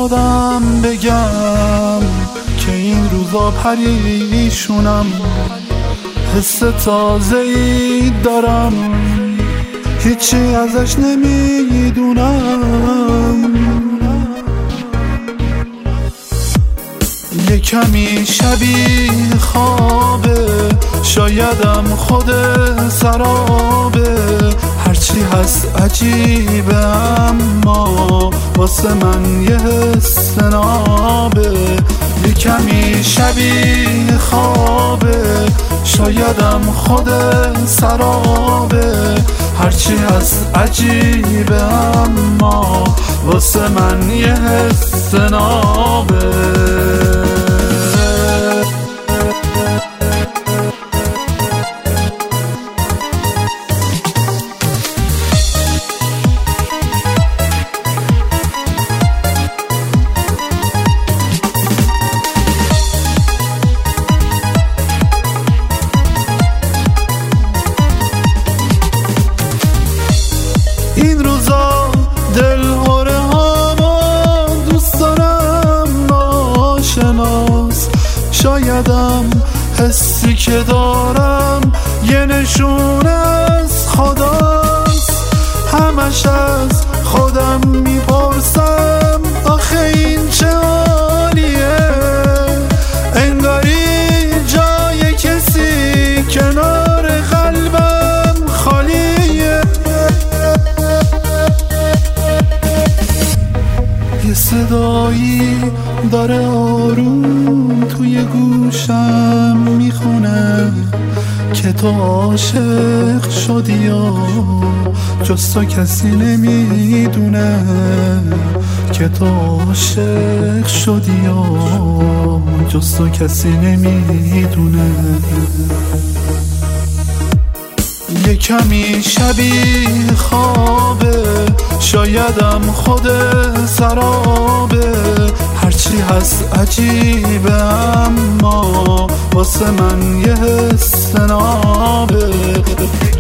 خودم بگم که این روزا پریشونم، حس تازه‌ای دارم، هیچی ازش نمیدونم. یه کمی شبیه خوابه، شایدم خود سرابه، هرچی هست عجیبه اما واسه من یه حس نابه. یه کمی شبیه خوابه، شایدم خود سرابه، هرچی هست عجیبه اما واسه من یه حس نابه. این روزا دلهوره هامو دوست دارم ناشناس، شایدم حسی که دارم یه نشون از خداست. همش از خودم میپرسم آخه این چه حالیه، انگاری جای کسی کنار قلبم خالیه. یه صدایی داره آروم توی گوشم میخونه که تو عاشق شدی یا جز تو کسی نمیدونه، که تو عاشق شدی یا جز تو کسی نمیدونه. یه کمی شبیه خوابه، شایدم خود سرابه، هرچی هست عجیبه اما واسه من یه حس نابه.